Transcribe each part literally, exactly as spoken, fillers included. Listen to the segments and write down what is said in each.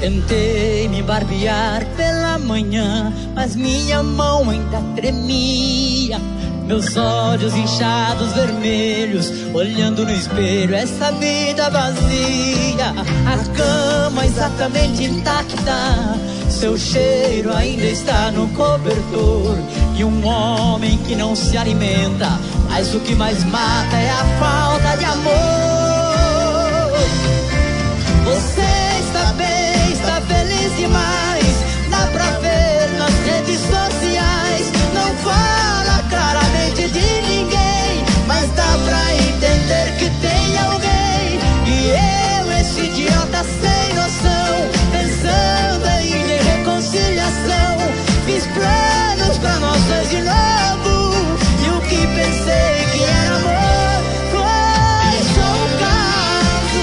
Tentei me barbear pela manhã, mas minha mão ainda tremia. Meus olhos inchados vermelhos, olhando no espelho essa vida vazia. A cama exatamente intacta, seu cheiro ainda está no cobertor. E um homem que não se alimenta, mas o que mais mata é a falta de amor. Você está bem, está feliz demais, dá pra ver nas redes sociais. Não fala claramente de ninguém, mas dá pra entender que tem alguém. E eu, esse idiota sem noção, pensando em reconciliação, fiz planos pra nós dois de novo, e o que pensei que era amor foi só um caso.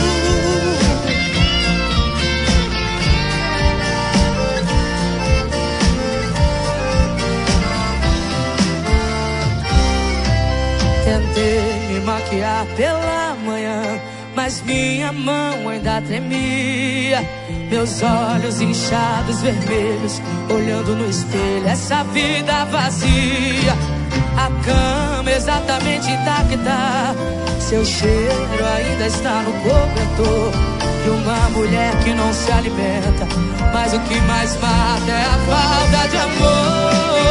Tentei me maquiar pela manhã, mas minha mão ainda tremia. Meus olhos inchados vermelhos, olhando no espelho essa vida vazia. A cama exatamente intacta, seu cheiro ainda está no cobertor. E uma mulher que não se alimenta, mas o que mais mata é a falta de amor.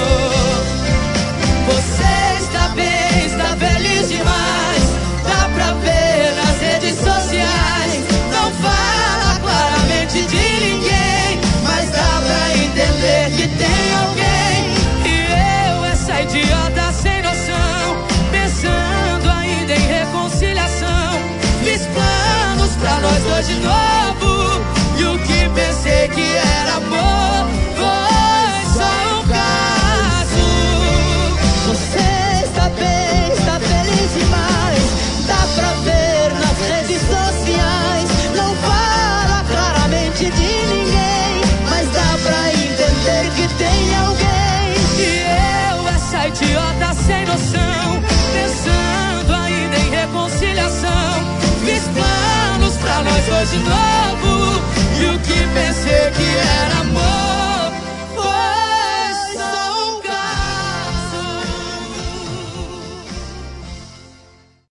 Você está bem, está feliz demais, dá pra ver nas redes sociais. Não fala claramente de ninguém, mas dá pra entender que tem alguém. E eu, essa idiota sem noção, pensando ainda em reconciliação, fiz planos pra nós dois de novo, e o que pensei que era amor foi só um caso. Você está bem, está feliz demais, dá pra ver nas redes sociais. Não fala claramente de ninguém, mas dá pra entender que tem alguém. E eu, essa idiota sem noção, pensando ainda em reconciliação, fiz planos pra nós dois de novo, e o que pensei que era amor